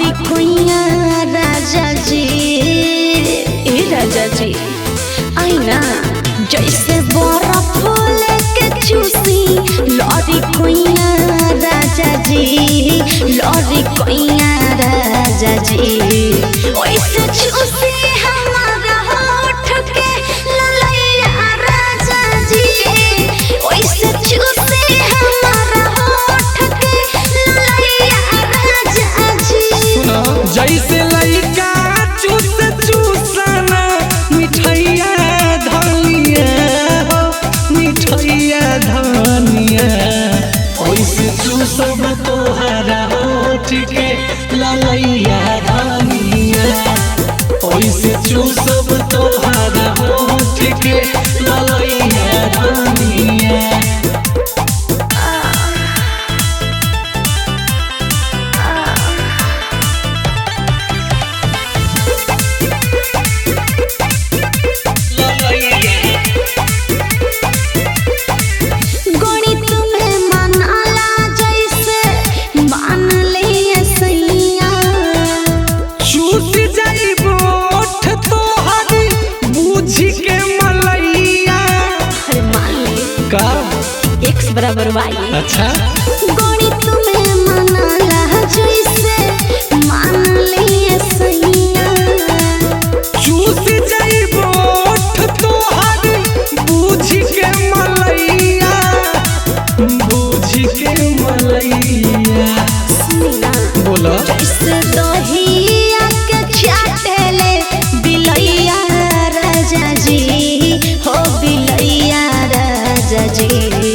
लड़ी कोइया राजा जी ए राजा जी आईना जैसे बर्फ लेके चूसी लड़ी कोइया राजा जी लड़ी कोइया राजा जी वैसे चूसी हमारा होठ के ललैया राजा जी वैसे चूसी हमारा होठ के ललैया राजा जी जैसे लइका चूस चूसना मिठैया धनिया हो मिठैया धनिया ओइसे चूसब तोहरा होठ के ललैया धनिया ओइसे चूसब तोहरा होठ के ललैया धनिया एक्स बराबर वाई अच्छा गणित में मनाला जैसे मान लिए सैया चूस जाइबो तोहर बूझ के मलैया बूझ के मलैया सुना बोला जैसे दहिया के चाटेले बिलैया राजा जी हो बिलैया राजा जी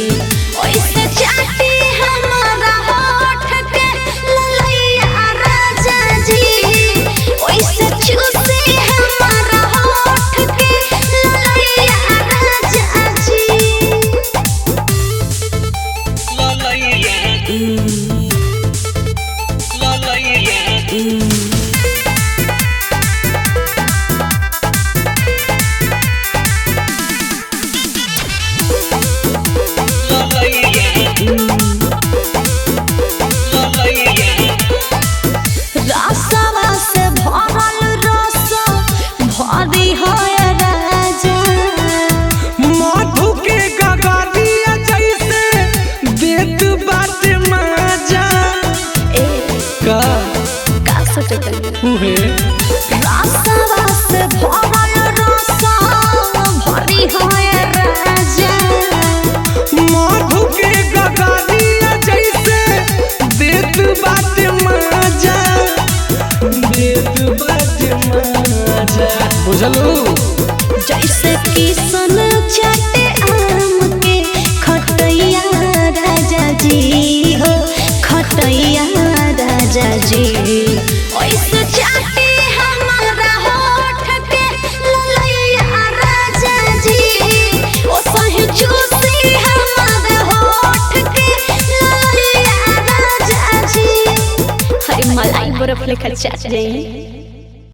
जैसे किसन चाटे आम के खटैया राजा जी हो खटैया राजा जी वैसे चाटे हमारा होठ के ललैया राजा जी ओ सही चूसी हमारा होठ के ललैया राजा जी हरी मलाई बर्फ लेकर चाट जाए।